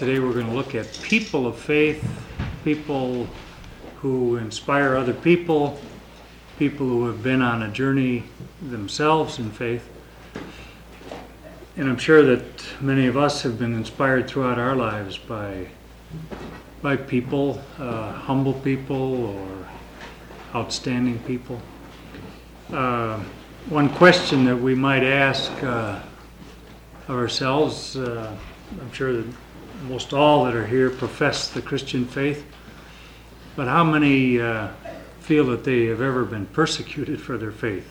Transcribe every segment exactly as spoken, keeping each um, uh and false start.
today we're going to look at people of faith, people who inspire other people, people who have been on a journey themselves in faith. And I'm sure that many of us have been inspired throughout our lives by by people, uh, humble people or outstanding people. Uh, one question that we might ask uh, of ourselves, uh, I'm sure that most all that are here profess the Christian faith, but how many uh, feel that they have ever been persecuted for their faith?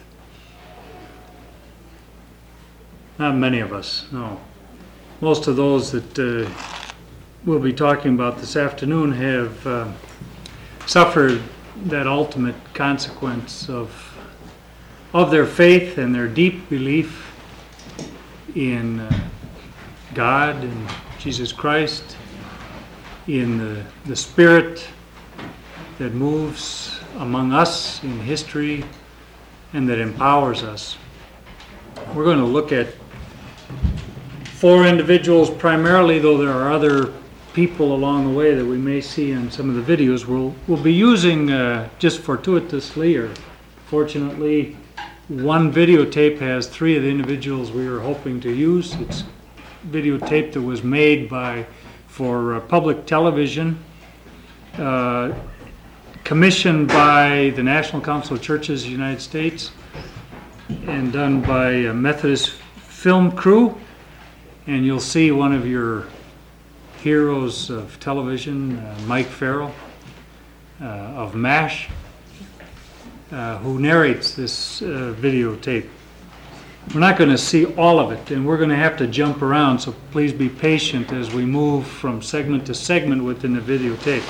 Not many of us, no. Most of those that uh, we'll be talking about this afternoon have uh, suffered that ultimate consequence of of their faith and their deep belief in uh, God and Jesus Christ, in the, the Spirit that moves among us in history and that empowers us. We're going to look at four individuals primarily, though there are other people along the way that we may see in some of the videos. We'll, we'll be using, uh, just fortuitously or fortunately, one videotape has three of the individuals we were hoping to use. It's videotape that was made by for uh, public television, uh, commissioned by the National Council of Churches of the United States, and done by a Methodist film crew. And you'll see one of your heroes of television, uh, Mike Farrell uh, of MASH, uh, who narrates this uh, videotape. We're not going to see all of it, and we're going to have to jump around, so please be patient as we move from segment to segment within the videotape.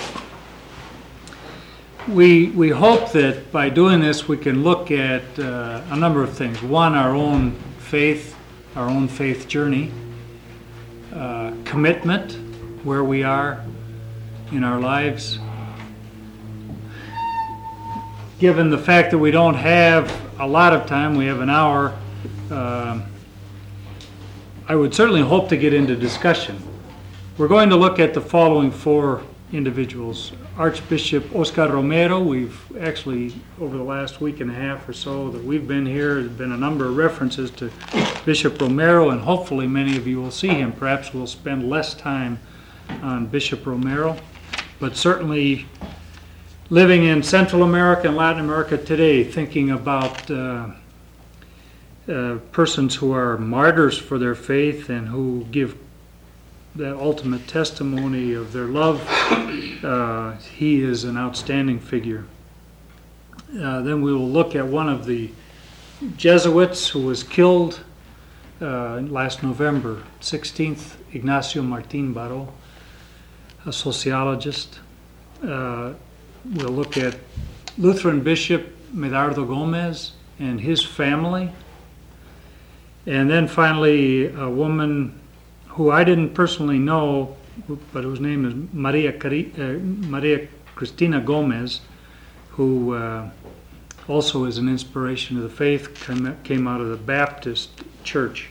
We, we hope that by doing this we can look at uh, a number of things. One, our own faith, our own faith journey, uh, commitment, where we are in our lives. Given the fact that we don't have a lot of time, we have an hour, uh, I would certainly hope to get into discussion. We're going to look at the following four individuals. Archbishop Oscar Romero. We've actually, over the last week and a half or so that we've been here, there's been a number of references to Bishop Romero, and hopefully many of you will see him. Perhaps we'll spend less time on Bishop Romero, but certainly living in Central America and Latin America today, thinking about uh, uh, persons who are martyrs for their faith and who give that ultimate testimony of their love, uh, he is an outstanding figure. Uh, then we will look at one of the Jesuits who was killed uh, last November sixteenth, Ignacio Martin Baró, a sociologist. Uh, we'll look at Lutheran Bishop Medardo Gomez and his family. And then finally, a woman who I didn't personally know, but whose name is Maria, Cari- uh, Maria Cristina Gomez, who uh, also is an inspiration of the faith, came, came out of the Baptist church.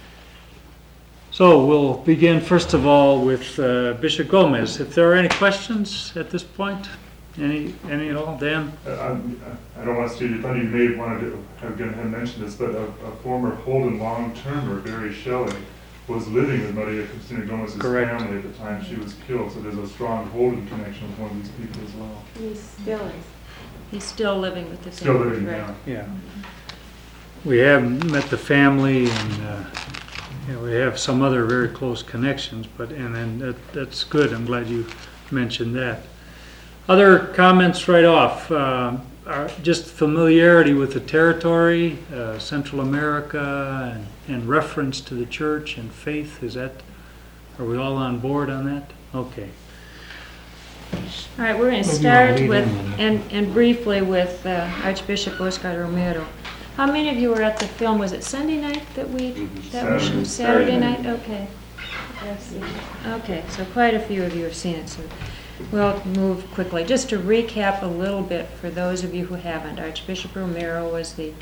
So we'll begin first of all with uh, Bishop Gomez. If there are any questions at this point, any any at all, Dan? Uh, I, I don't want to steal your thunder. You may have wanted to have, have mentioned this, but a, a former Holden long-termer, Barry Shelley, was living with Maria Cristina Gomez's Correct. family at the time she was killed. So there's a strong Holden connection with one of these people as well. He still is. He's still living with the Still family. living right? now. Yeah. We have met the family, and uh, you know, we have some other very close connections, but and then that, that's good. I'm glad you mentioned that. Other comments right off, uh, are just familiarity with the territory, uh, Central America, and, and reference to the church and faith. Is that, are we all on board on that? Okay. All right, we're going to Maybe start I'll lead with, in on that. and, and briefly with uh, Archbishop Oscar Romero. How many of you were at the film? Was it Sunday night that we, that we Saturday. showed? Saturday night? Okay. Okay, so quite a few of you have seen it, so we'll move quickly. Just to recap a little bit for those of you who haven't, Archbishop Romero was the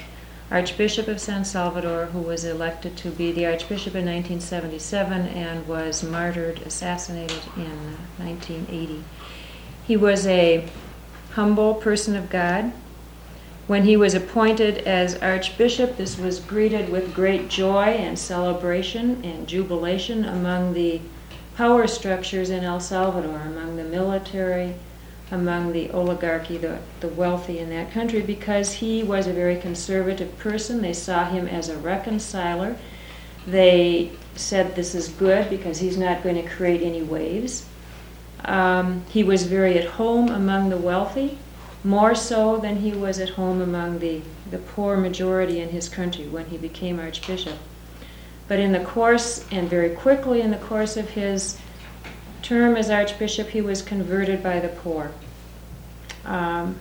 Archbishop of San Salvador, who was elected to be the Archbishop in nineteen seventy-seven and was martyred, assassinated in nineteen eighty. He was a humble person of God. When he was appointed as Archbishop, this was greeted with great joy and celebration and jubilation among the power structures in El Salvador, among the military, among the oligarchy, the, the wealthy in that country, because he was a very conservative person. They saw him as a reconciler. They said this is good because he's not going to create any waves. Um, he was very at home among the wealthy, more so than he was at home among the, the poor majority in his country when he became Archbishop. But in the course, and very quickly in the course of his term as Archbishop, he was converted by the poor. Um,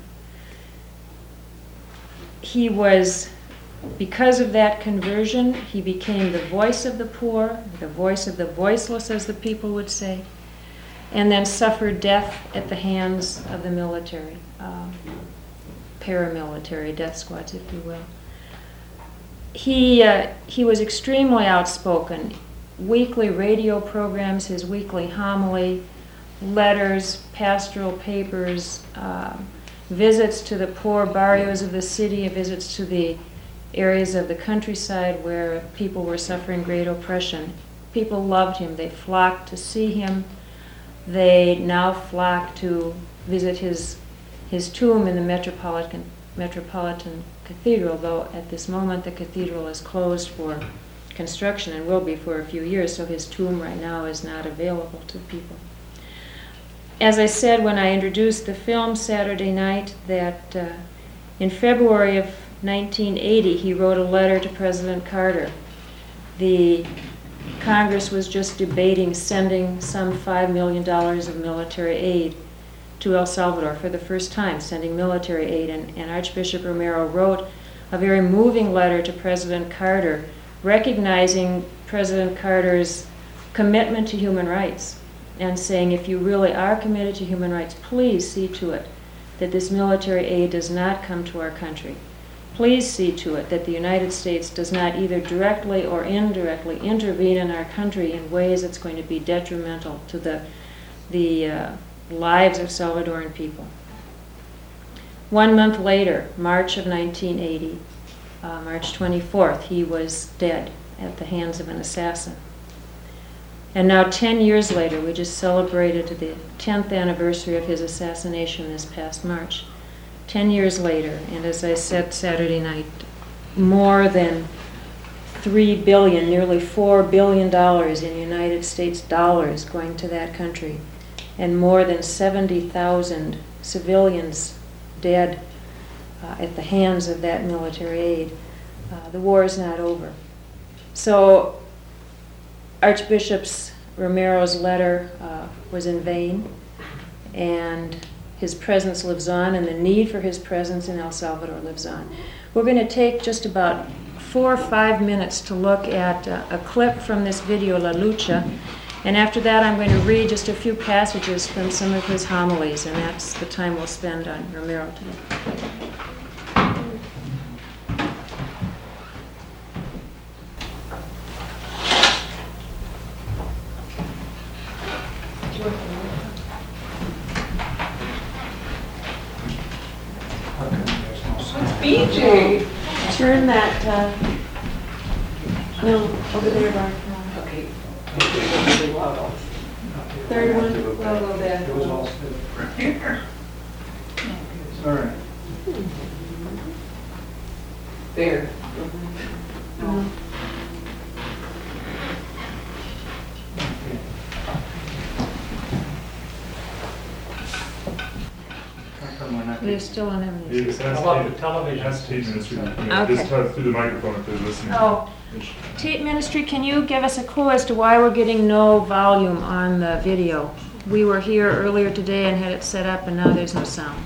he was, because of that conversion, he became the voice of the poor, the voice of the voiceless, as the people would say, and then suffered death at the hands of the military, um, paramilitary death squads, if you will. He, uh, he was extremely outspoken. Weekly radio programs, his weekly homily, letters, pastoral papers, uh, visits to the poor barrios of the city, visits to the areas of the countryside where people were suffering great oppression. People loved him. They flocked to see him. They now flock to visit his his tomb in the Metropolitan Metropolitan Cathedral, though at this moment the cathedral is closed for construction and will be for a few years, so his tomb right now is not available to people. As I said when I introduced the film Saturday night, that uh, in February of nineteen eighty he wrote a letter to President Carter. The Congress was just debating sending some five million dollars of military aid to El Salvador for the first time, sending military aid, and, and Archbishop Romero wrote a very moving letter to President Carter, recognizing President Carter's commitment to human rights and saying, if you really are committed to human rights, please see to it that this military aid does not come to our country. Please see to it that the United States does not either directly or indirectly intervene in our country in ways that's going to be detrimental to the, the uh, lives of Salvadoran people. One month later, March of nineteen eighty, uh, March twenty-fourth, he was dead at the hands of an assassin. And now ten years later, we just celebrated the tenth anniversary of his assassination this past March. Ten years later, and as I said Saturday night, more than three billion, nearly four billion dollars in United States dollars going to that country, and more than seventy thousand civilians dead uh, at the hands of that military aid. Uh, the war is not over. So Archbishop Romero's letter uh, was in vain, and his presence lives on, and the need for his presence in El Salvador lives on. We're going to take just about four or five minutes to look at uh, a clip from this video, La Lucha, and after that I'm going to read just a few passages from some of his homilies, and that's the time we'll spend on Romero today. B J. Turn that, uh, no, over there, Barb. Okay. Third one, well, go back. It was all good. All right. There. No. They're still on evidence. It's How about the Tate- television? Ask Tate Ministry, to come in. Okay. Just talk through the microphone if they're listening. Oh, Tate Ministry, can you give us a clue as to why we're getting no volume on the video? We were here earlier today and had it set up, and now there's no sound.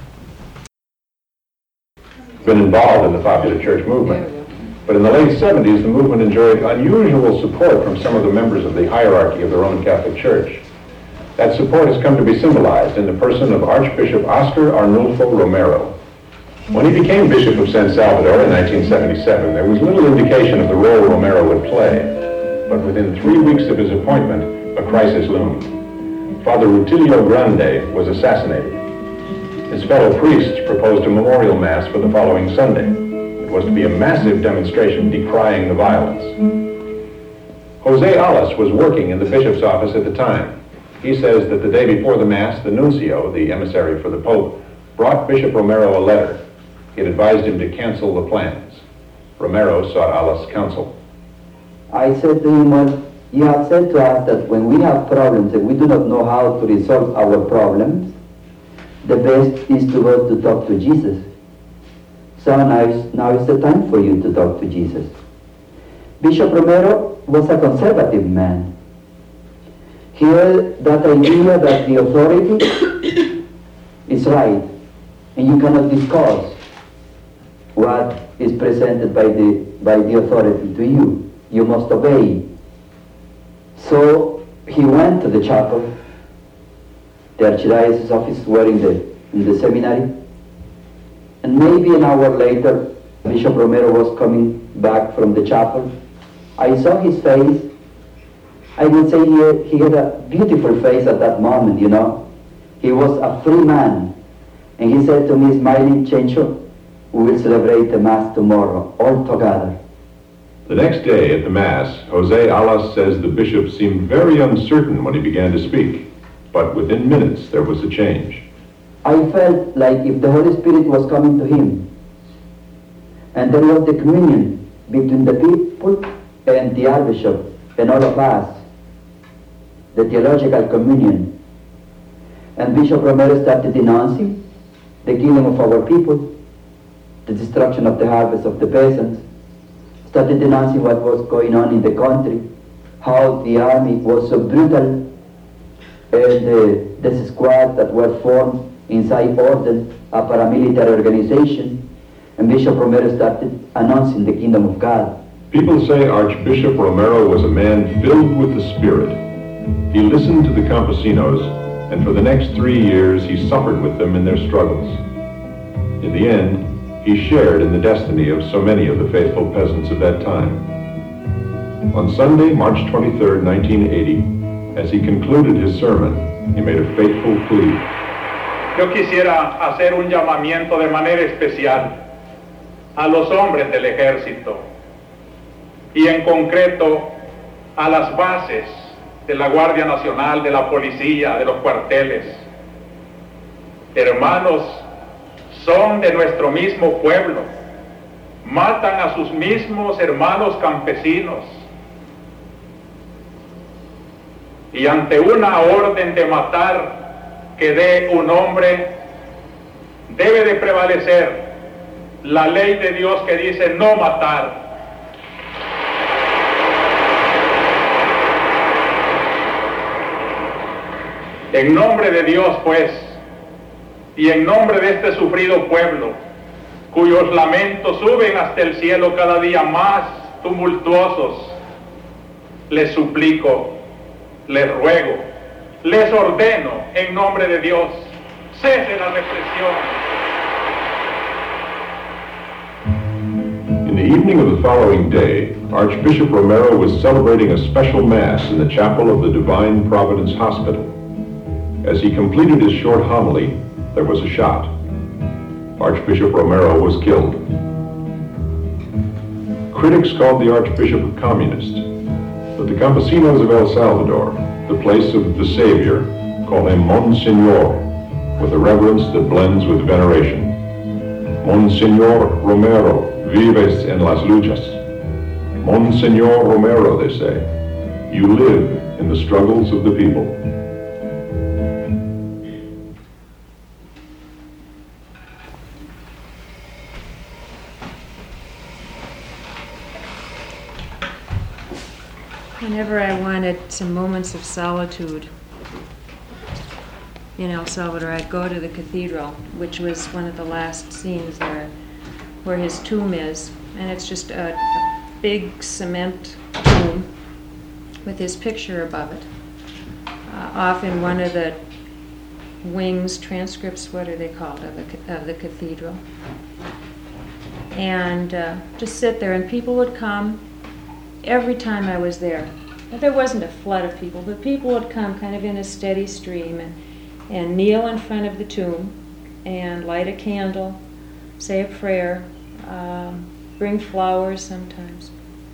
Been involved in the popular church movement. But in the late seventies, the movement enjoyed unusual support from some of the members of the hierarchy of the Roman Catholic Church. That support has come to be symbolized in the person of Archbishop Oscar Arnulfo Romero. When he became Bishop of San Salvador in nineteen seventy-seven, there was little indication of the role Romero would play. But within three weeks of his appointment, a crisis loomed. Father Rutilio Grande was assassinated. His fellow priests proposed a memorial mass for the following Sunday. It was to be a massive demonstration decrying the violence. Jose Alas was working in the bishop's office at the time. He says that the day before the mass, the nuncio, the emissary for the Pope, brought Bishop Romero a letter. It advised him to cancel the plans. Romero sought Alas' counsel. I said to him, well, you have said to us that when we have problems and we do not know how to resolve our problems, the best is to go to talk to Jesus. So now is, now is the time for you to talk to Jesus. Bishop Romero was a conservative man. He had that idea that the authority is right, and you cannot discuss what is presented by the, by the authority to you. You must obey. So he went to the chapel. The archdiocese office were in the, in the seminary. And maybe an hour later, Bishop Romero was coming back from the chapel. I saw his face. I would say he, he had a beautiful face at that moment, you know. He was a free man. And he said to me, smiling, Chencho, we will celebrate the Mass tomorrow, all together. The next day at the Mass, Jose Alas says the bishop seemed very uncertain when he began to speak. But within minutes, there was a change. I felt like if the Holy Spirit was coming to him, and there was the communion between the people and the Archbishop and all of us, the theological communion. And Bishop Romero started denouncing the killing of our people, the destruction of the harvest of the peasants, started denouncing what was going on in the country, how the army was so brutal, and uh, the squads that were formed inside Orden, a paramilitary organization, and Bishop Romero started announcing the kingdom of God. People say Archbishop Romero was a man filled with the Spirit. He listened to the campesinos, and for the next three years he suffered with them in their struggles. In the end, he shared in the destiny of so many of the faithful peasants of that time. On Sunday, March twenty-third, nineteen eighty, as he concluded his sermon, he made a fateful plea. Yo quisiera hacer un llamamiento de manera especial a los hombres del ejército y en concreto a las bases de la Guardia Nacional, de la policía, de los cuarteles. Hermanos, son de nuestro mismo pueblo, matan a sus mismos hermanos campesinos y ante una orden de matar que dé un hombre, debe de prevalecer la ley de Dios que dice no matar. En nombre de Dios, pues, y en nombre de este sufrido pueblo, cuyos lamentos suben hasta el cielo cada día más tumultuosos, les suplico, les ruego, les ordeno en nombre de Dios, cese la represión. In the evening of the following day, Archbishop Romero was celebrating a special Mass in the chapel of the Divine Providence Hospital. As he completed his short homily, there was a shot. Archbishop Romero was killed. Critics called the Archbishop a communist, but the campesinos of El Salvador, the place of the Savior, call him Monsignor, with a reverence that blends with veneration. Monsignor Romero, vives en las luchas. Monsignor Romero, they say, you live in the struggles of the people. Whenever I wanted some moments of solitude in El Salvador, I'd go to the cathedral, which was one of the last scenes there, where his tomb is. And it's just a, a big cement tomb with his picture above it. Uh, off in one of the wings, transcripts, what are they called, of the, ca- of the cathedral. And uh, just sit there, and people would come every time I was there. There wasn't a flood of people, but people would come kind of in a steady stream and, and kneel in front of the tomb and light a candle, say a prayer, um, bring flowers sometimes.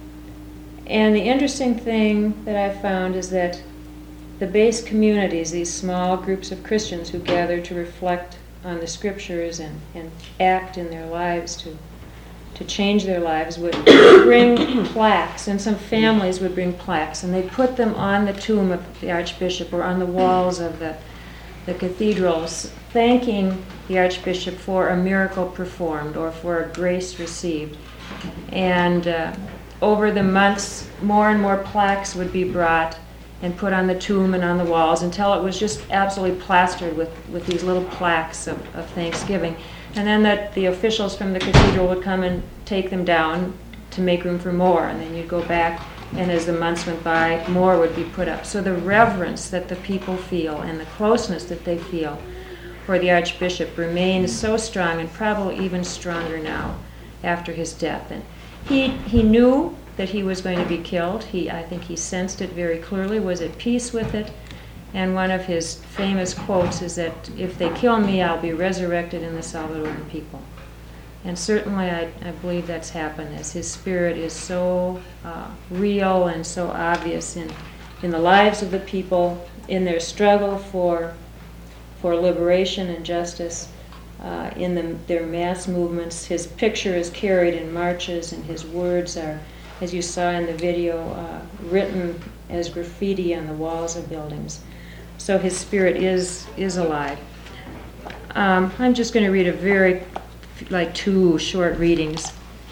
And the interesting thing that I found is that the base communities, these small groups of Christians who gather to reflect on the scriptures and, and act in their lives to to change their lives, would bring plaques, and some families would bring plaques, and they'd put them on the tomb of the Archbishop or on the walls of the, the cathedrals, thanking the Archbishop for a miracle performed or for a grace received. And uh, over the months, more and more plaques would be brought and put on the tomb and on the walls until it was just absolutely plastered with, with these little plaques of, of thanksgiving. And then that the officials from the cathedral would come and take them down to make room for more. And then you'd go back, and as the months went by, more would be put up. So the reverence that the people feel and the closeness that they feel for the Archbishop remains so strong, and probably even stronger now after his death. And he he knew that he was going to be killed. He, I think he sensed it very clearly, was at peace with it. And one of his famous quotes is that, if they kill me, I'll be resurrected in the Salvadoran people. And certainly I, I believe that's happened, as his spirit is so uh, real and so obvious in, in the lives of the people, in their struggle for, for liberation and justice, uh, in the, their mass movements. His picture is carried in marches, and his words are, as you saw in the video, uh, written as graffiti on the walls of buildings. So his spirit is is alive. Um, I'm just going to read a very, like two short readings.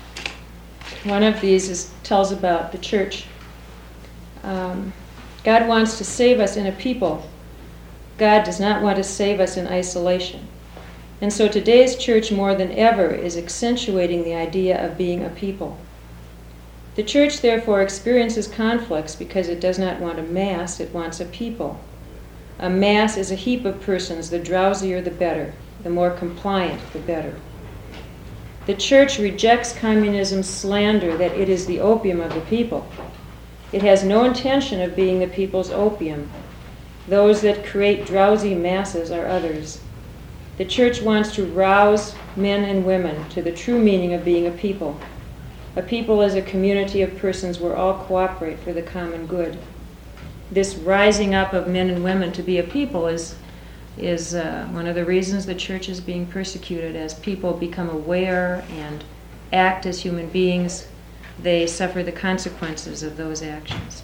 One of these is, tells about the church. Um, God wants to save us in a people. God does not want to save us in isolation. And so today's church, more than ever, is accentuating the idea of being a people. The church, therefore, experiences conflicts because it does not want a mass, it wants a people. A mass is a heap of persons, the drowsier the better, the more compliant the better. The church rejects communism's slander that it is the opium of the people. It has no intention of being the people's opium. Those that create drowsy masses are others. The church wants to rouse men and women to the true meaning of being a people. A people is a community of persons where all cooperate for the common good. This rising up of men and women to be a people is, is uh, one of the reasons the church is being persecuted. As people become aware and act as human beings, they suffer the consequences of those actions.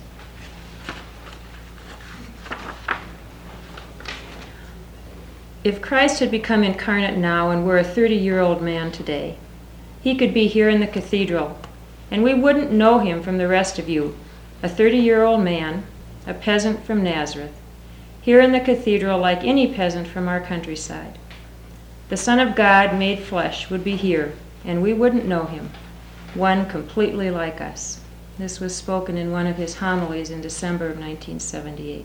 If Christ had become incarnate now and were a thirty-year-old man today, he could be here in the cathedral, and we wouldn't know him from the rest of you, a thirty-year-old man, a peasant from Nazareth, here in the cathedral like any peasant from our countryside. The Son of God made flesh would be here, and we wouldn't know him, one completely like us. This was spoken in one of his homilies in December of nineteen seventy-eight.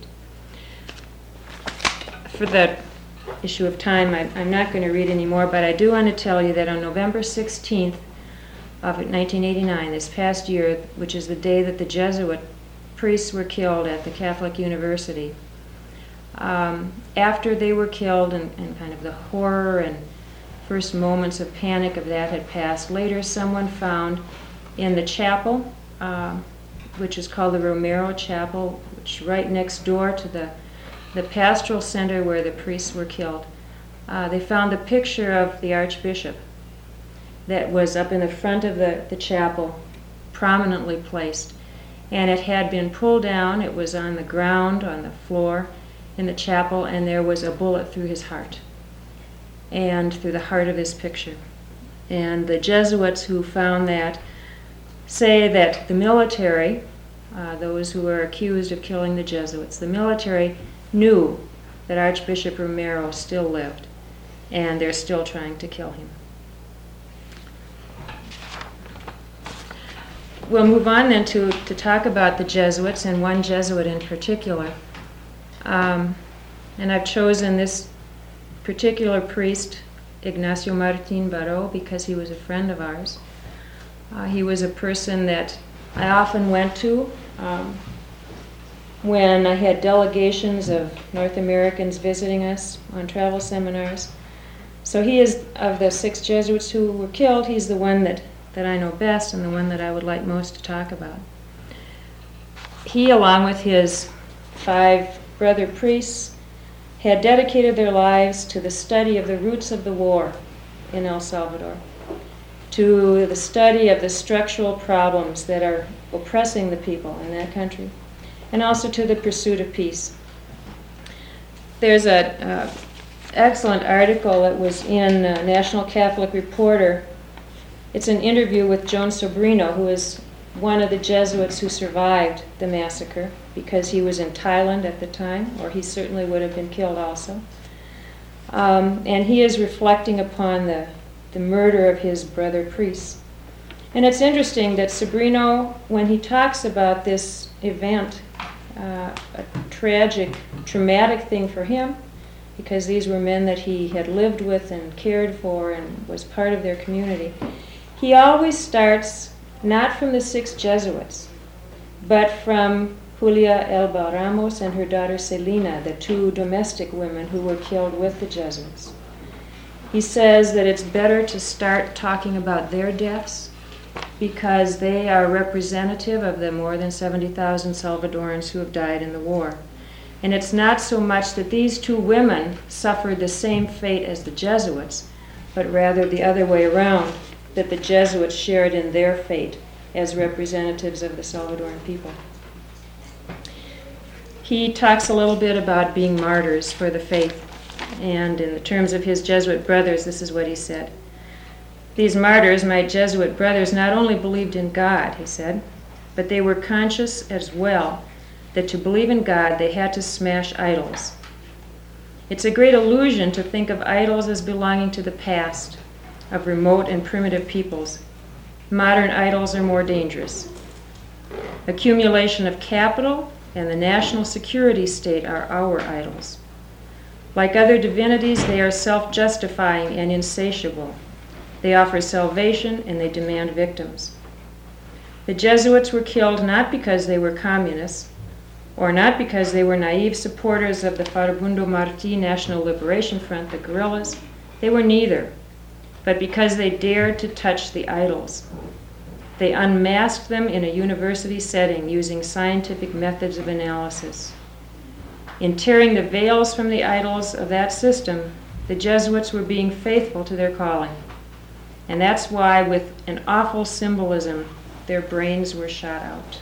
For the issue of time, I, I'm not going to read anymore, but I do want to tell you that on November sixteenth of nineteen eighty-nine, this past year, which is the day that the Jesuit priests were killed at the Catholic University, um, after they were killed and, and kind of the horror and first moments of panic of that had passed, later someone found in the chapel, um, which is called the Romero Chapel, which is right next door to the, the pastoral center where the priests were killed, uh, they found the picture of the Archbishop that was up in the front of the, the chapel, prominently placed. And it had been pulled down. It was on the ground, on the floor in the chapel, and there was a bullet through his heart and through the heart of his picture. And the Jesuits who found that say that the military, uh, those who were accused of killing the Jesuits, the military knew that Archbishop Romero still lived, and they're still trying to kill him. We'll move on then to, to talk about the Jesuits, and one Jesuit in particular. Um, and I've chosen this particular priest, Ignacio Martín Baró, because he was a friend of ours. Uh, he was a person that I often went to um, when I had delegations of North Americans visiting us on travel seminars. So he is, of the six Jesuits who were killed, he's the one that, that I know best and the one that I would like most to talk about. He, along with his five brother priests, had dedicated their lives to the study of the roots of the war in El Salvador, to the study of the structural problems that are oppressing the people in that country, and also to the pursuit of peace. There's an uh, excellent article that was in uh, National Catholic Reporter. It's an interview with Joan Sobrino, who is one of the Jesuits who survived the massacre, because he was in Thailand at the time, or he certainly would have been killed also. Um, and he is reflecting upon the, the murder of his brother priests. And it's interesting that Sobrino, when he talks about this event, uh, a tragic, traumatic thing for him, because these were men that he had lived with and cared for and was part of their community, he always starts not from the six Jesuits, but from Julia Elba Ramos and her daughter Celina, the two domestic women who were killed with the Jesuits. He says that it's better to start talking about their deaths because they are representative of the more than seventy thousand Salvadorans who have died in the war. And it's not so much that these two women suffered the same fate as the Jesuits, but rather the other way around, that the Jesuits shared in their fate as representatives of the Salvadoran people. He talks a little bit about being martyrs for the faith, and in the terms of his Jesuit brothers, this is what he said. These martyrs, my Jesuit brothers, not only believed in God, he said, but they were conscious as well that to believe in God they had to smash idols. It's a great illusion to think of idols as belonging to the past, of remote and primitive peoples. Modern idols are more dangerous. Accumulation of capital and the national security state are our idols. Like other divinities, they are self-justifying and insatiable. They offer salvation and they demand victims. The Jesuits were killed not because they were communists, or not because they were naive supporters of the Farabundo Martí National Liberation Front, the guerrillas. They were neither, but because they dared to touch the idols. They unmasked them in a university setting using scientific methods of analysis. In tearing the veils from the idols of that system, the Jesuits were being faithful to their calling. And that's why, with an awful symbolism, their brains were shot out.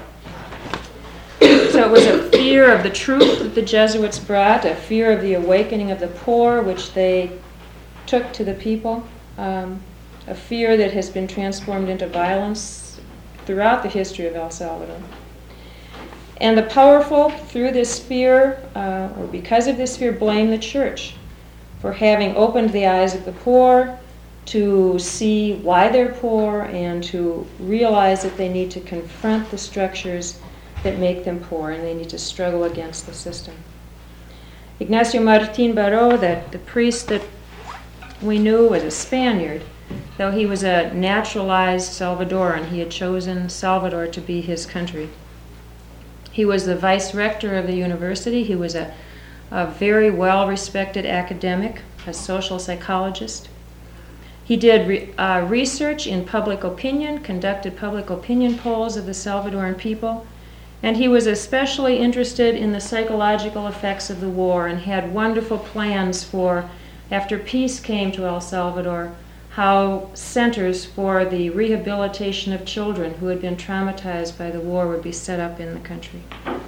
So it was a fear of the truth that the Jesuits brought, a fear of the awakening of the poor, which they took to the people, um, a fear that has been transformed into violence throughout the history of El Salvador. And the powerful, through this fear, uh, or because of this fear, blame the church for having opened the eyes of the poor to see why they're poor and to realize that they need to confront the structures that make them poor and they need to struggle against the system. Ignacio Martín Baró, that the priest that we knew, was a Spaniard, though he was a naturalized Salvadoran. He had chosen Salvador to be his country. He was the vice rector of the university. He was a, a very well-respected academic, a social psychologist. He did re, uh, research in public opinion, conducted public opinion polls of the Salvadoran people, and he was especially interested in the psychological effects of the war and had wonderful plans for, after peace came to El Salvador, how centers for the rehabilitation of children who had been traumatized by the war would be set up in the country.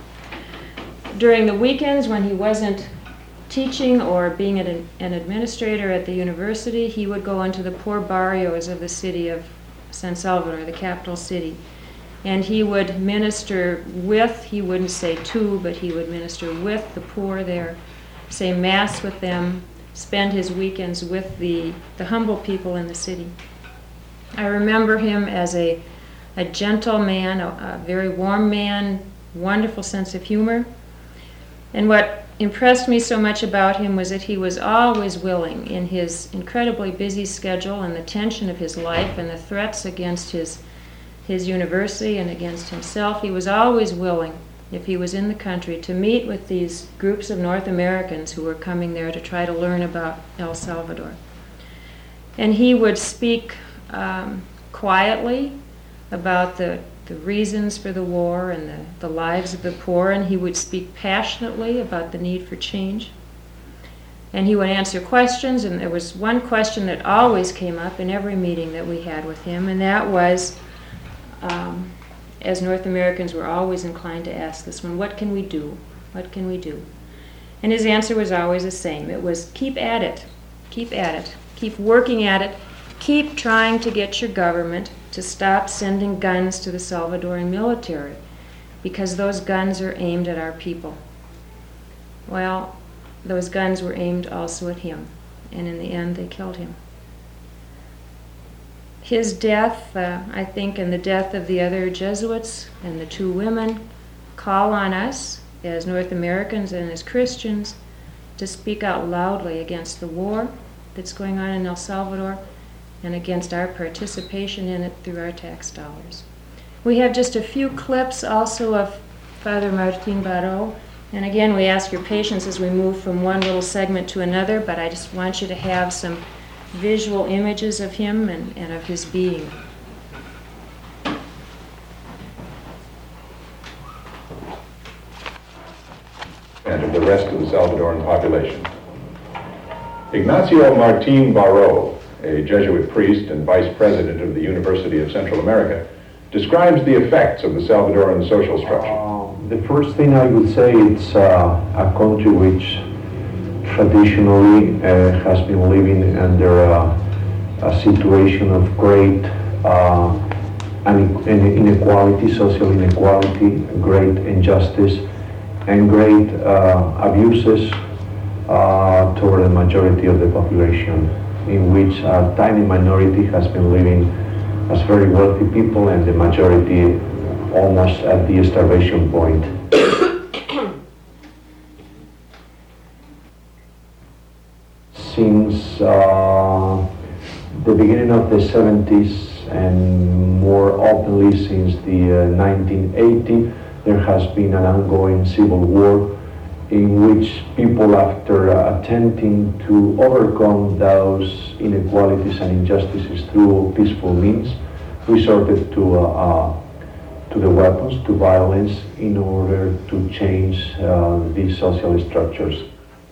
During the weekends when he wasn't teaching or being an, an administrator at the university, he would go into the poor barrios of the city of San Salvador, the capital city, and he would minister with, he wouldn't say to, but he would minister with the poor there, say Mass with them, spend his weekends with the, the humble people in the city. I remember him as a, a gentle man, a, a very warm man, wonderful sense of humor. And what impressed me so much about him was that he was always willing, in his incredibly busy schedule and the tension of his life and the threats against his his university and against himself, he was always willing, if he was in the country, to meet with these groups of North Americans who were coming there to try to learn about El Salvador. And he would speak um, quietly about the, the reasons for the war and the, the lives of the poor, and he would speak passionately about the need for change. And he would answer questions, and there was one question that always came up in every meeting that we had with him, and that was, um, as North Americans were always inclined to ask this one, what can we do? What can we do? And his answer was always the same. It was, keep at it. Keep at it. Keep working at it. Keep trying to get your government to stop sending guns to the Salvadoran military, because those guns are aimed at our people. Well, those guns were aimed also at him, and in the end they killed him. His death, uh, I think, and the death of the other Jesuits and the two women call on us as North Americans and as Christians to speak out loudly against the war that's going on in El Salvador and against our participation in it through our tax dollars. We have just a few clips also of Father Martin Baró, and again we ask your patience as we move from one little segment to another, but I just want you to have some visual images of him and, and of his being. And of the rest of the Salvadoran population. Ignacio Martín Baró, a Jesuit priest and vice president of the University of Central America, describes the effects of the Salvadoran social structure. Uh, the first thing I would say, it's uh, a country which traditionally uh, has been living under uh, a situation of great uh, inequality, social inequality, great injustice, and great uh, abuses uh, toward the majority of the population, in which a tiny minority has been living as very wealthy people and the majority almost at the starvation point. Since uh, the beginning of the seventies and more openly since the uh, nineteen eighty, there has been an ongoing civil war in which people, after uh, attempting to overcome those inequalities and injustices through peaceful means, resorted to, uh, uh, to the weapons, to violence, in order to change uh, these social structures.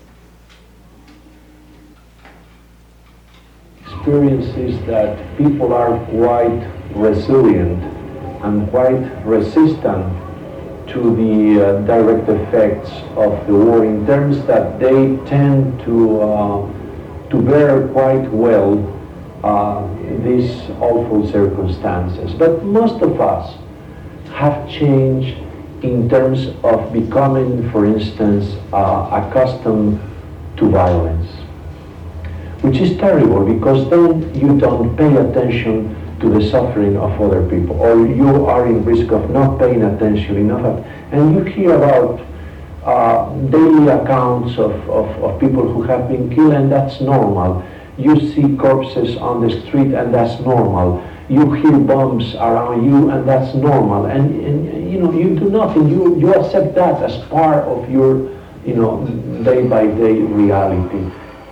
Experience is that people are quite resilient and quite resistant to the uh, direct effects of the war, in terms that they tend to uh, to bear quite well uh, these awful circumstances. But most of us have changed in terms of becoming, for instance, uh, accustomed to violence, which is terrible, because then you don't pay attention to the suffering of other people, or you are in risk of not paying attention enough. And you hear about uh, daily accounts of, of, of people who have been killed, and that's normal. You see corpses on the street, and that's normal. You hear bombs around you, and that's normal. And, and you know, you do nothing. You, you accept that as part of your, you know, day-by-day reality.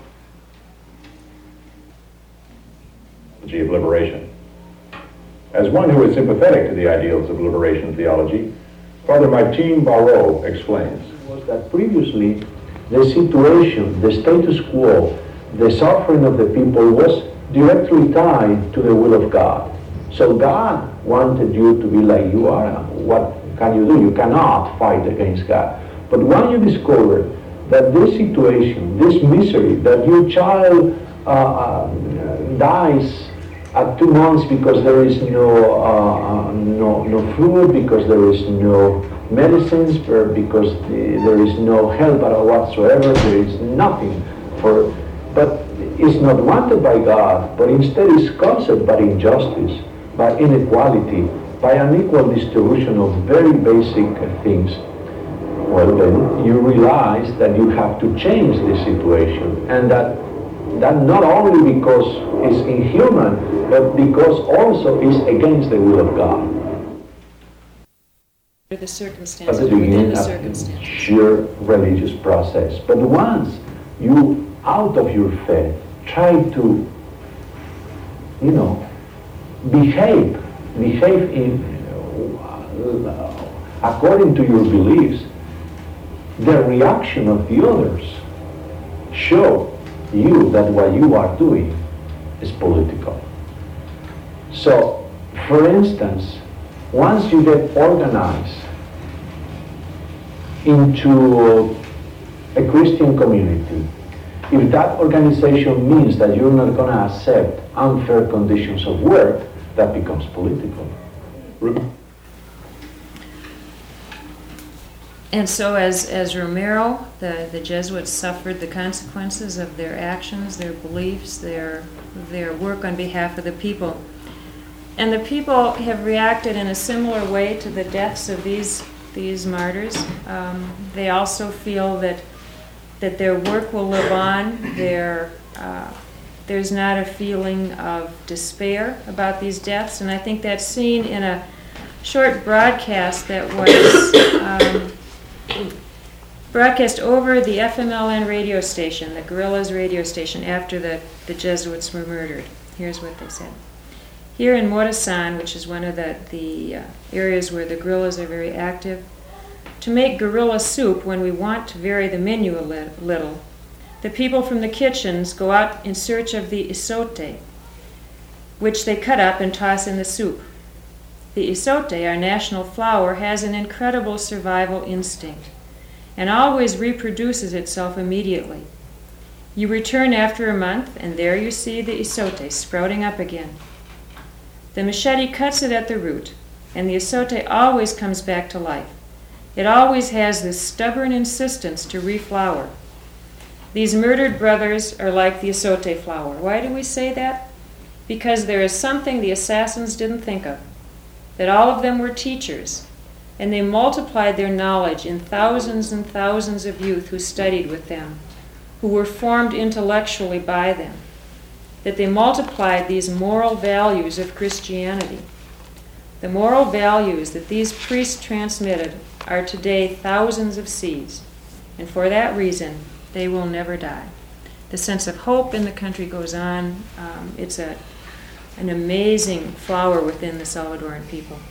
Of liberation. As one who is sympathetic to the ideals of liberation theology, Father Martín Baró explains. Was that previously the situation, the status quo, the suffering of the people was directly tied to the will of God. So God wanted you to be like you are. What can you do? You cannot fight against God. But when you discover that this situation, this misery, that your child uh, uh, dies at two months because there is no uh, no no food, because there is no medicines, or because the, there is no help whatsoever, there is nothing for. But it's not wanted by God, but instead is caused by injustice, by inequality, by unequal distribution of very basic things. well then you realize that you have to change the situation, and that that not only because it's inhuman, but because also it's against the will of God. The At circumstances, the within beginning the of circumstances. sheer religious process. But once you, out of your faith, try to, you know, behave, behave in, uh, according to your beliefs, the reaction of the others show you that what you are doing is political. So, for instance, once you get organized into a Christian community, if that organization means that you're not going to accept unfair conditions of work, that becomes political. And so as, as Romero, the, the Jesuits suffered the consequences of their actions, their beliefs, their, their work on behalf of the people. And the people have reacted in a similar way to the deaths of these, these martyrs. Um, they also feel that, that their work will live on. Their, uh, there's not a feeling of despair about these deaths. And I think that's seen in a short broadcast that was um, broadcast over the F M L N radio station, the Guerrillas radio station, after the, the Jesuits were murdered. Here's what they said. Here in Morazan, which is one of the, the uh, areas where the guerrillas are very active, to make guerrilla soup when we want to vary the menu a li- little, the people from the kitchens go out in search of the isote, which they cut up and toss in the soup. The isote, our national flower, has an incredible survival instinct and always reproduces itself immediately. You return after a month, and there you see the isote sprouting up again. The machete cuts it at the root, and the isote always comes back to life. It always has this stubborn insistence to reflower. These murdered brothers are like the isote flower. Why do we say that? Because there is something the assassins didn't think of, that all of them were teachers, and they multiplied their knowledge in thousands and thousands of youth who studied with them, who were formed intellectually by them, that they multiplied these moral values of Christianity. The moral values that these priests transmitted are today thousands of seeds, and for that reason, they will never die. The sense of hope in the country goes on. Um, it's a, an amazing flower within the Salvadoran people.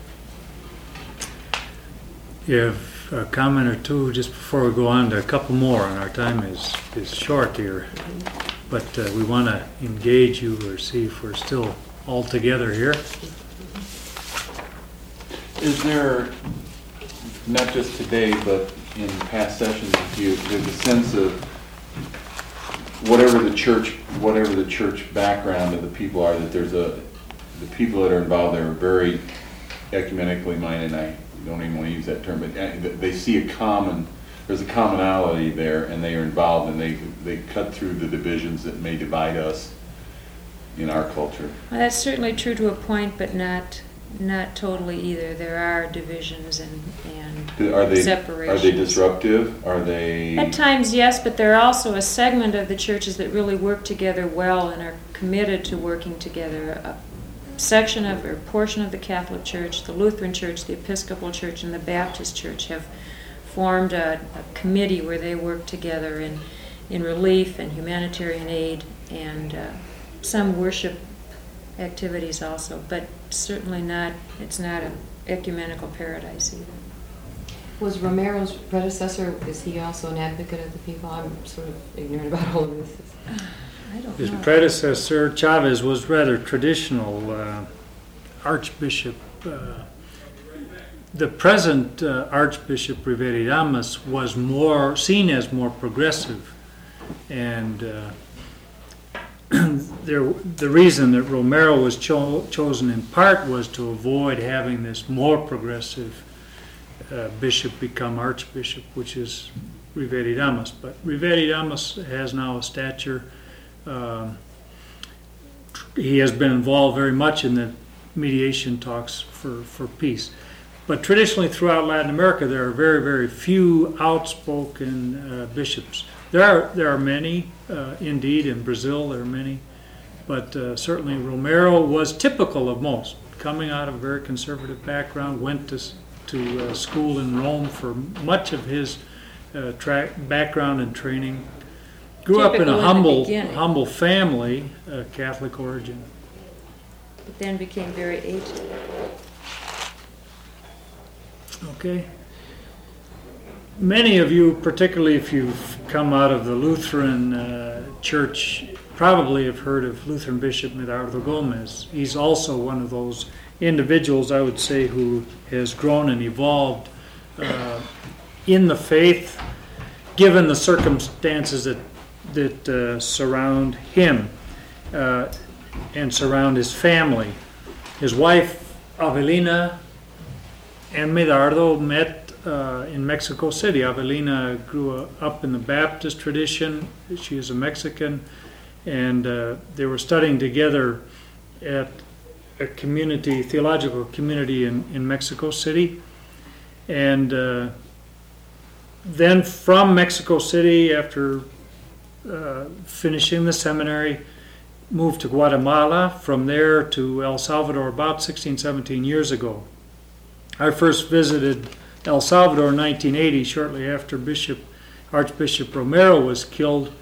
You have a comment or two just before we go on to a couple more, and our time is, is short here. But uh, we want to engage you or see if we're still all together here. Is there, not just today, but in past sessions with you, there's a sense of whatever the church, whatever the church background of the people are, that there's a, the people that are involved there are very ecumenically minded, and I don't even want to use that term, but they see a common, there's a commonality there, and they are involved, and they, they cut through the divisions that may divide us in our culture. Well, that's certainly true to a point, but not not totally either. There are divisions and, and Are they, separations. are they disruptive? Are they... At times, yes, but there are also a segment of the churches that really work together well and are committed to working together. A section of, or portion of the Catholic Church, the Lutheran Church, the Episcopal Church, and the Baptist Church have formed a, a committee where they work together in, in relief and humanitarian aid and uh, some worship activities also, but certainly not, it's not an ecumenical paradise either. Was Romero's predecessor, is he also an advocate of the people? I'm sort of ignorant about all of this. I don't His know. predecessor, Chavez, was rather traditional uh, archbishop. Uh, the present uh, Archbishop Rivera Damas was more seen as more progressive, and uh, there, the reason that Romero was cho- chosen in part was to avoid having this more progressive uh, bishop become archbishop, which is Rivera Damas. But Rivera Damas has now a stature. Um, he has been involved very much in the mediation talks for, for peace. but traditionally throughout Latin America, there are very, very few outspoken uh, bishops. There are there are many, uh, indeed, in Brazil there are many, but uh, certainly Romero was typical of most. Coming out of a very conservative background, went to to uh, school in Rome for much of his uh, tra- background and training. Grew up in Typical a in the humble beginning. humble family, uh, Catholic origin. But then became very aged. Okay. Many of you, particularly if you've come out of the Lutheran uh, church, probably have heard of Lutheran Bishop Medardo Gomez. He's also one of those individuals, I would say, who has grown and evolved uh, in the faith, given the circumstances that that uh, surround him uh, and surround his family. His wife, Avelina, and Medardo met uh, in Mexico City. Avelina grew up in the Baptist tradition. She is a Mexican, and uh, they were studying together at a community, theological community in, in Mexico City. And uh, then from Mexico City, after uh, finishing the seminary, moved to Guatemala, from there to El Salvador about sixteen, seventeen years ago. I first visited El Salvador in nineteen eighty, shortly after Bishop Archbishop Romero was killed.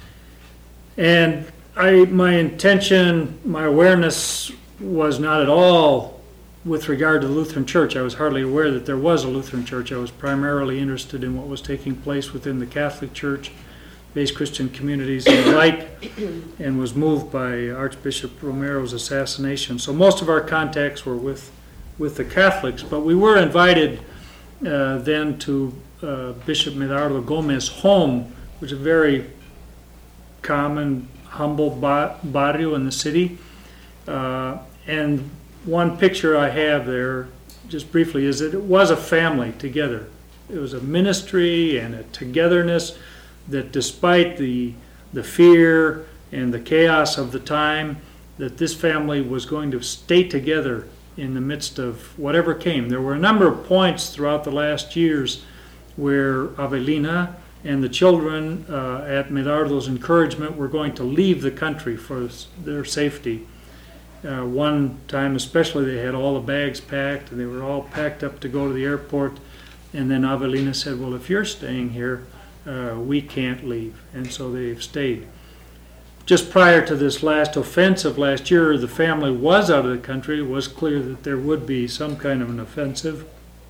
And I, my intention, my awareness was not at all with regard to the Lutheran Church. I was hardly aware that there was a Lutheran Church. I was primarily interested in what was taking place within the Catholic Church, based Christian communities and the like, and was moved by Archbishop Romero's assassination. So most of our contacts were with, with the Catholics, but we were invited uh, then to uh, Bishop Medardo Gomez's home, which is a very common, humble ba- barrio in the city. Uh, and one picture I have there, just briefly, is that it was a family together. It was a ministry and a togetherness that despite the the fear and the chaos of the time, that this family was going to stay together in the midst of whatever came. There were a number of points throughout the last years where Avelina and the children, uh, at Medardo's encouragement, were going to leave the country for their safety. Uh, one time especially, they had all the bags packed, and they were all packed up to go to the airport. And then Avelina said, well, if you're staying here, uh, we can't leave. And so they've stayed. Just prior to this last offensive last year, the family was out of the country. It was clear that there would be some kind of an offensive.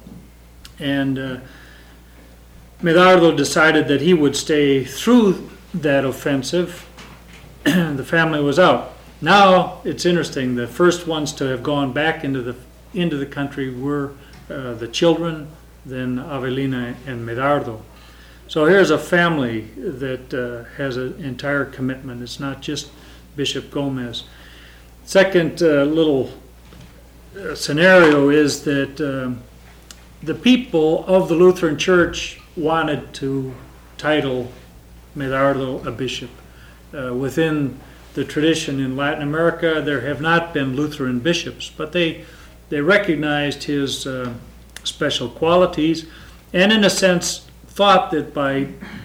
And uh, Medardo decided that he would stay through that offensive. The family was out. Now it's interesting. The first ones to have gone back into the into the country were uh, the children, then Avelina and Medardo. So here's a family that uh, has an entire commitment. It's not just Bishop Gomez. Second uh, little uh, scenario is that um, the people of the Lutheran Church wanted to title Medardo a bishop. Uh, within the tradition in Latin America, there have not been Lutheran bishops, but they they recognized his uh, special qualities, and in a sense thought that by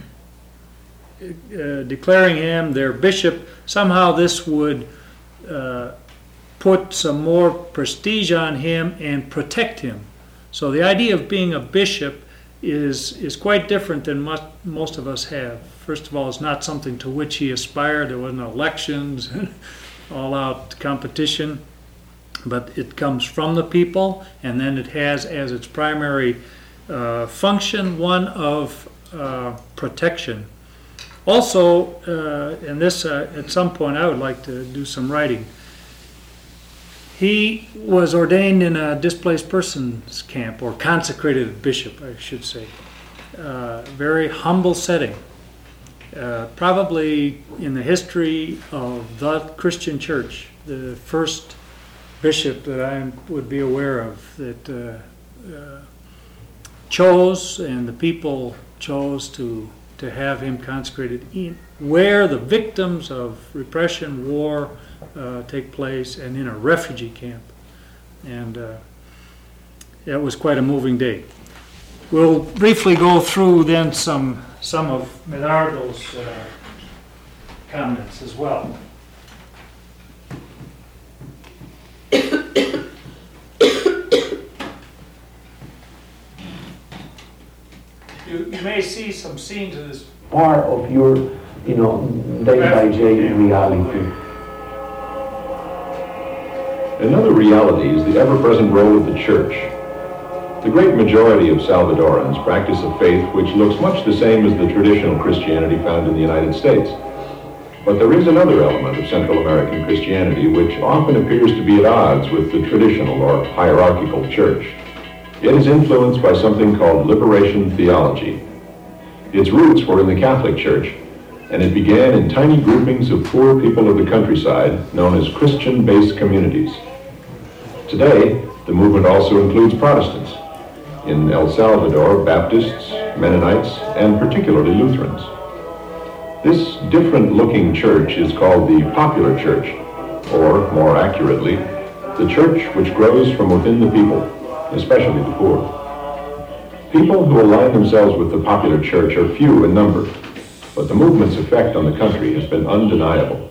uh, declaring him their bishop, somehow this would uh, put some more prestige on him and protect him. So the idea of being a bishop is is quite different than most, most of us have. First of all, it's not something to which he aspired. There wasn't elections and all-out competition, but it comes from the people, and then it has as its primary uh, function one of uh, protection. Also, uh, and this uh, at some point I would like to do some writing. He was ordained in a displaced persons camp, or consecrated bishop, I should say. Uh, very humble setting. Uh, probably in the history of the Christian church, the first bishop that I would be aware of that uh, uh, chose, and the people chose to to have him consecrated in, where the victims of repression, war uh, take place, and in a refugee camp. And uh, it was quite a moving day. We'll briefly go through then some, some of Medardo's uh, comments as well. You, you may see some scenes of this. Part of your, you know, day by day reality. Another reality is the ever-present role of the church. The great majority of Salvadorans practice a faith which looks much the same as the traditional Christianity found in the United States. But there is another element of Central American Christianity which often appears to be at odds with the traditional or hierarchical church. It is influenced by something called liberation theology. Its roots were in the Catholic Church, and it began in tiny groupings of poor people of the countryside known as Christian-based communities. Today, the movement also includes Protestants. In El Salvador, Baptists, Mennonites, and particularly Lutherans. This different-looking church is called the popular church, or, more accurately, the church which grows from within the people, especially the poor. People who align themselves with the popular church are few in number, but the movement's effect on the country has been undeniable.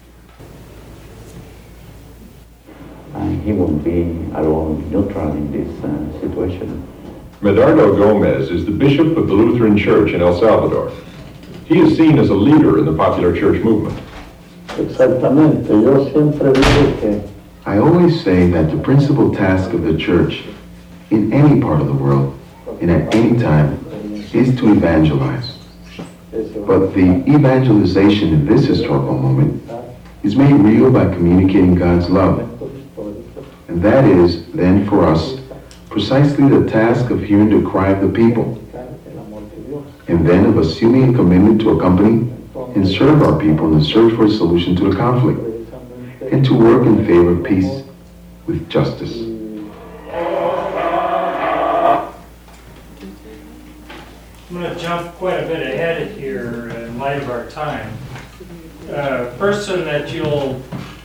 And he won't be alone, neutral in this uh, situation. Medardo Gomez is the bishop of the Lutheran Church in El Salvador. He is seen as a leader in the popular church movement. Exactamente, yo siempre digo que I always say that the principal task of the church in any part of the world and at any time is to evangelize. But the evangelization in this historical moment is made real by communicating God's love. And that is, then, for us, precisely the task of hearing the cry of the people, and then of assuming a commitment to accompany and serve our people in the search for a solution to the conflict, and to work in favor of peace with justice. I'm going to jump quite a bit ahead here in light of our time. Uh, person that you'll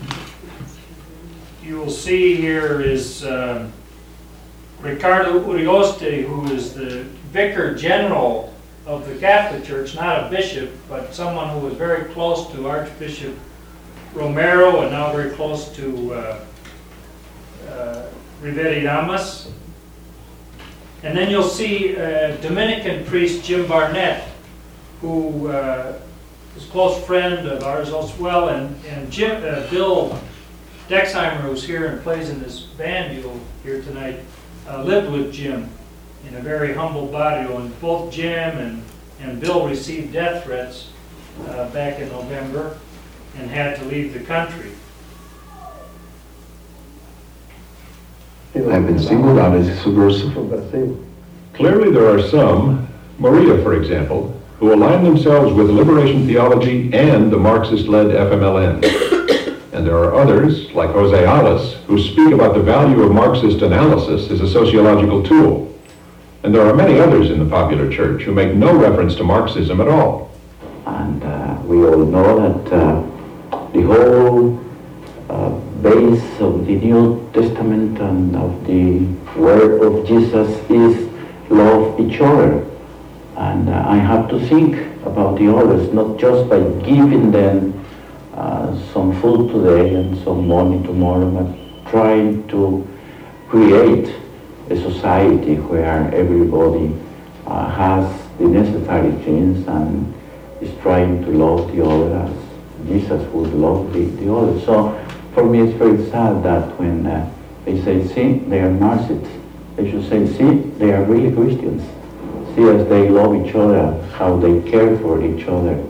you'll see here is uh, Ricardo Urioste, who is the Vicar General of the Catholic Church, not a bishop, but someone who was very close to Archbishop Romero and now very close to uh, uh, Rivera Damas. And then you'll see uh, Dominican priest Jim Barnett, who uh, is a close friend of ours as well, and, and Jim, uh, Bill Dexheimer, who's here and plays in this band you'll hear tonight, uh, lived with Jim in a very humble barrio, and both Jim and, and Bill received death threats uh, back in November and had to leave the country. I've been singled out as subversive. Clearly there are some, Maria for example, who align themselves with liberation theology and the Marxist-led F M L N. And there are others, like Jose Alice, who speak about the value of Marxist analysis as a sociological tool. And there are many others in the popular church who make no reference to Marxism at all. And uh, we all know that uh, the whole uh, base of the New Testament and of the Word of Jesus is love each other. And uh, I have to think about the others, not just by giving them uh, some food today and some money tomorrow, but trying to create a society where everybody uh, has the necessary things and is trying to love the other as Jesus would love the, the other. So for me it's very sad that when uh, they say, see, they are Marxists, they should say, see, they are really Christians. See as they love each other, how they care for each other.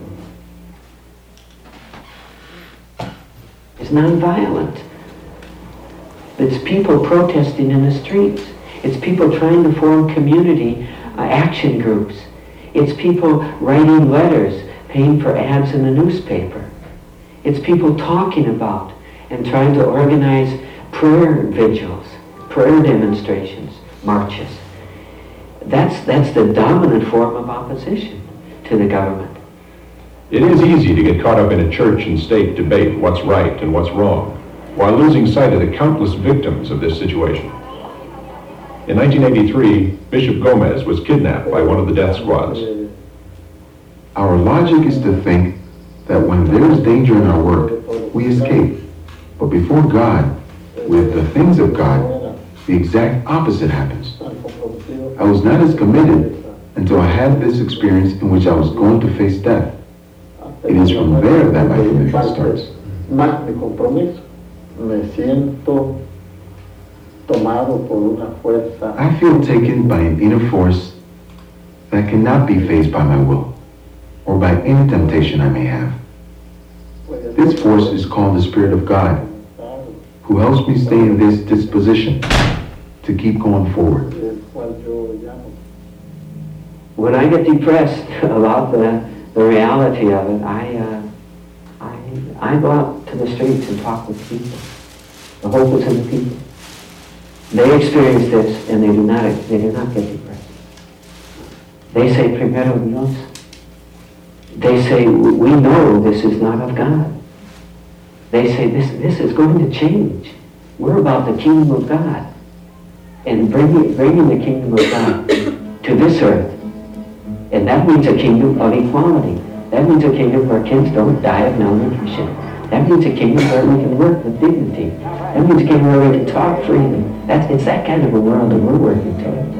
It's nonviolent. It's people protesting in the streets. It's people trying to form community uh, action groups. It's people writing letters, paying for ads in the newspaper. It's people talking about and trying to organize prayer vigils, prayer demonstrations, marches. That's, that's the dominant form of opposition to the government. It is easy to get caught up in a church and state debate what's right and what's wrong, while losing sight of the countless victims of this situation. In nineteen eighty-three, Bishop Gomez was kidnapped by one of the death squads. Our logic is to think that when there is danger in our work, we escape. But before God, with the things of God, the exact opposite happens. I was not as committed until I had this experience in which I was going to face death. It is from there that my commitment starts. Más mi compromiso, me siento tomado por una fuerza. I feel taken by an inner force that cannot be faced by my will or by any temptation I may have. This force is called the Spirit of God, who helps me stay in this disposition to keep going forward. When I get depressed about the, the reality of it, I, uh, I, I go out to the streets and talk with people. The hope is in the people. They experience this and they do not, they do not get depressed. They say, primero Dios. They say, we know this is not of God. They say, this, this is going to change. We're about the kingdom of God. And bringing, bringing the kingdom of God to this earth. And that means a kingdom of equality. That means a kingdom where kids don't die of malnutrition. That means a kingdom where we can work with dignity. That means a kingdom where we can talk freely. That's, it's that kind of a world that we're working toward.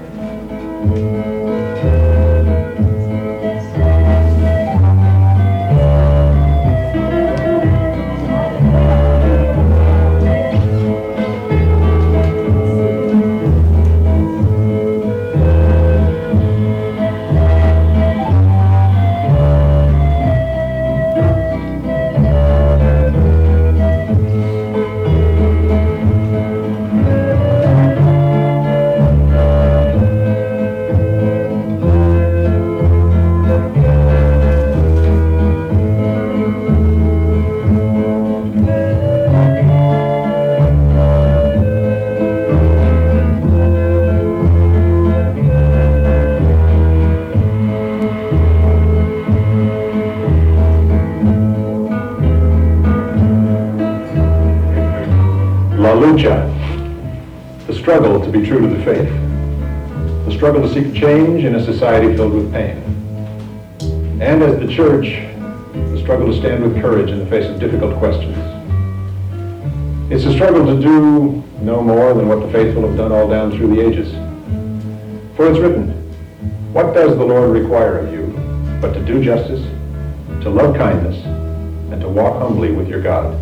The struggle to be true to the faith. The struggle to seek change in a society filled with pain. And as the church, the struggle to stand with courage in the face of difficult questions. It's a struggle to do no more than what the faithful have done all down through the ages. For it's written, what does the Lord require of you but to do justice, to love kindness, and to walk humbly with your God?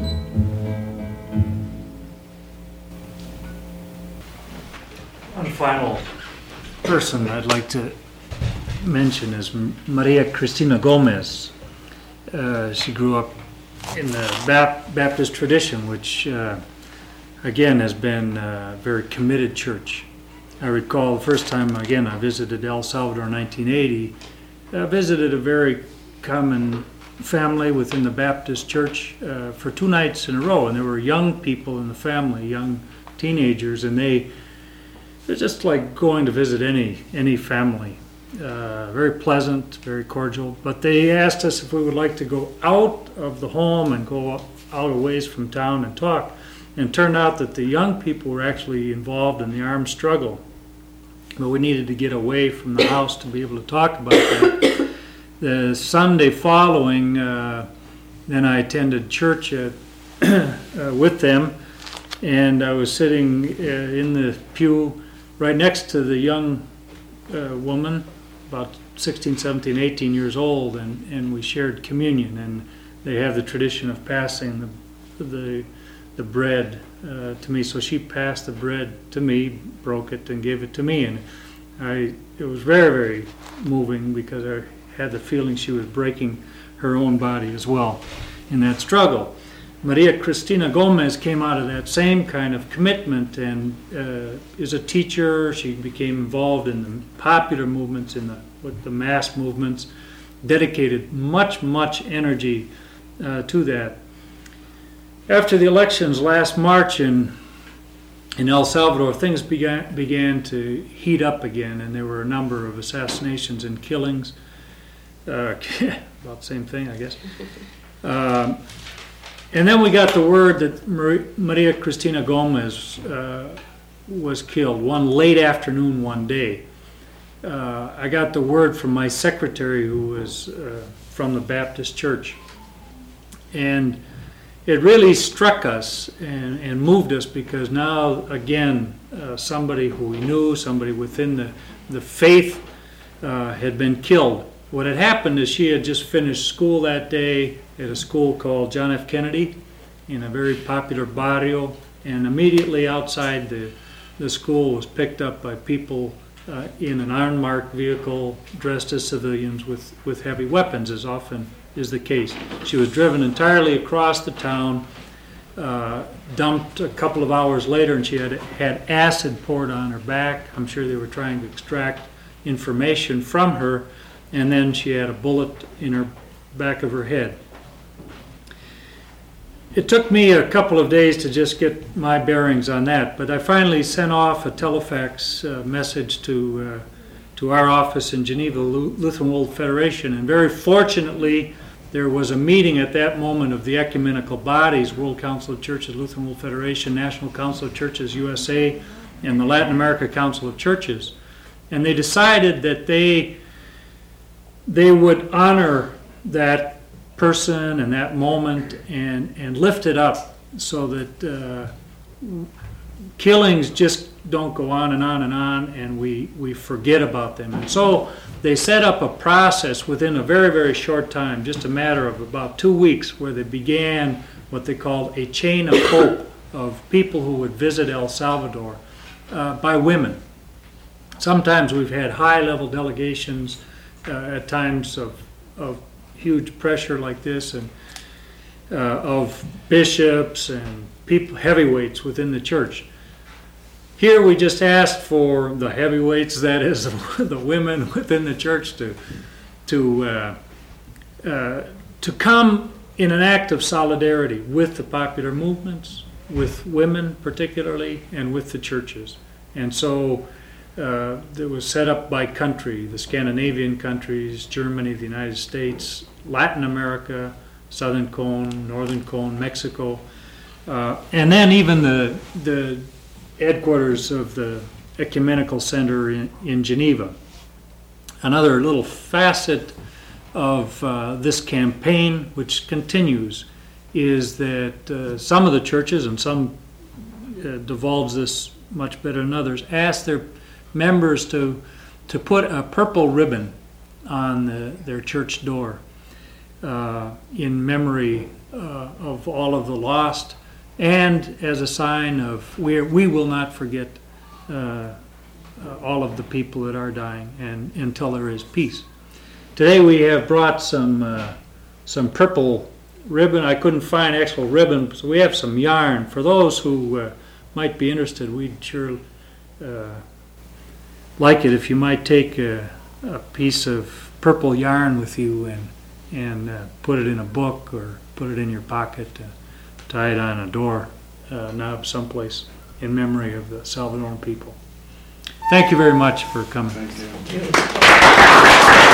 One final person I'd like to mention is Maria Cristina Gomez. Uh, she grew up in the Bap- Baptist tradition, which uh, again has been a very committed church. I recall the first time, again, I visited El Salvador in nineteen eighty. I visited a very common family within the Baptist church uh, for two nights in a row, and there were young people in the family, young teenagers, and they It's just like going to visit any any family. Uh, very pleasant, very cordial. But they asked us if we would like to go out of the home and go out a ways from town and talk. And it turned out that the young people were actually involved in the armed struggle. But we needed to get away from the house to be able to talk about that. The Sunday following, uh, then I attended church at, uh, with them. And I was sitting uh, in the pew right next to the young uh, woman, about sixteen, seventeen, eighteen years old, and, and we shared communion. And they have the tradition of passing the the, the bread uh, to me. So she passed the bread to me, broke it, and gave it to me. And I it was very, very moving because I had the feeling she was breaking her own body as well in that struggle. Maria Cristina Gomez came out of that same kind of commitment and uh, is a teacher. She became involved in the popular movements, in the with the mass movements, dedicated much, much energy uh, to that. After the elections last March in in El Salvador, things began began to heat up again, and there were a number of assassinations and killings. Uh, about the same thing, I guess. Um, And then we got the word that Maria Cristina Gomez uh, was killed, one late afternoon one day. Uh, I got the word from my secretary, who was uh, from the Baptist church. And it really struck us and, and moved us, because now, again, uh, somebody who we knew, somebody within the, the faith, uh, had been killed. What had happened is she had just finished school that day at a school called John F. Kennedy in a very popular barrio, and immediately outside the, the school was picked up by people uh, in an unmarked vehicle dressed as civilians with, with heavy weapons, as often is the case. She was driven entirely across the town, uh, dumped a couple of hours later, and she had had acid poured on her back. I'm sure they were trying to extract information from her, and then she had a bullet in her back of her head. It took me a couple of days to just get my bearings on that, but I finally sent off a telefax uh, message to uh, to our office in Geneva, Lutheran World Federation, and very fortunately there was a meeting at that moment of the ecumenical bodies, World Council of Churches, Lutheran World Federation, National Council of Churches U S A, and the Latin America Council of Churches, and they decided that they they would honor that person and that moment and, and lift it up so that uh, killings just don't go on and on and on, and we, we forget about them. And so they set up a process within a very, very short time, just a matter of about two weeks, where they began what they called a chain of hope of people who would visit El Salvador uh, by women. Sometimes we've had high-level delegations uh, at times of, of huge pressure like this, and uh, of bishops and people, heavyweights within the church. Here we just asked for the heavyweights, that is, the women within the church, to to uh, uh, to come in an act of solidarity with the popular movements, with women particularly, and with the churches. And so uh, it was set up by country: the Scandinavian countries, Germany, the United States, Latin America, Southern Cone, Northern Cone, Mexico, uh, and then even the the headquarters of the Ecumenical Center in, in Geneva. Another little facet of uh, this campaign, which continues, is that uh, some of the churches, and some uh, divulge this much better than others, ask their members to to put a purple ribbon on the, their church door uh, in memory uh, of all of the lost, and as a sign of we we will not forget uh, uh, all of the people that are dying, and until there is peace. Today we have brought some uh, some purple ribbon. I couldn't find actual ribbon, so we have some yarn. For those who uh, might be interested, we'd sure uh, like it if you might take a, a piece of purple yarn with you and and uh, put it in a book or put it in your pocket. Uh, tie it on a door uh, knob someplace in memory of the Salvadoran people. Thank you very much for coming. Thank you.